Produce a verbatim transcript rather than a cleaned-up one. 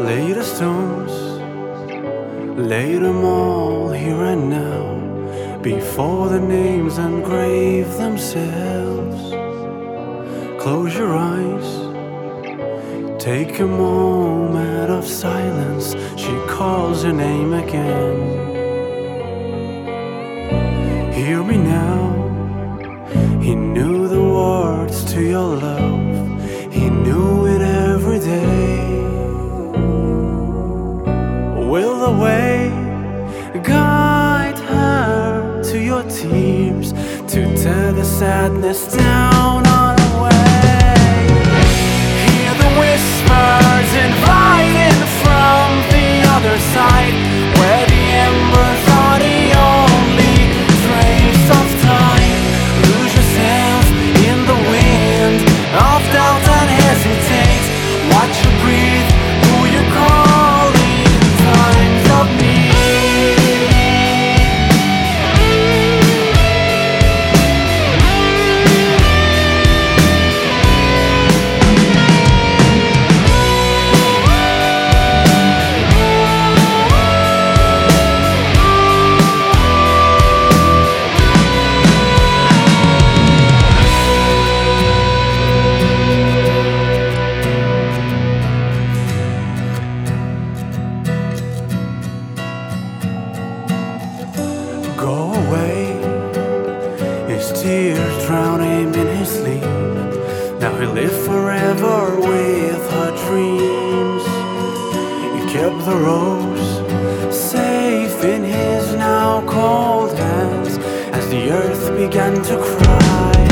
Lay the stones, lay them all here and now, before the names engrave themselves. Close your eyes, take a moment of silence. She calls your name again. Hear me now. He knew the words to your love. He knew it every day. Will the way guide her to your tears, to tear the sadness down on away? Hear the whispers inviting from the other side, where the embers are the only trace of time. Lose yourself in the wind of doubt and hesitate. Watch you breathe, who you call in times of need. Go away, his tears drown him in his sleep. Now he'll live forever with her dreams. He kept the rose safe in his now cold hands, as the earth began to cry.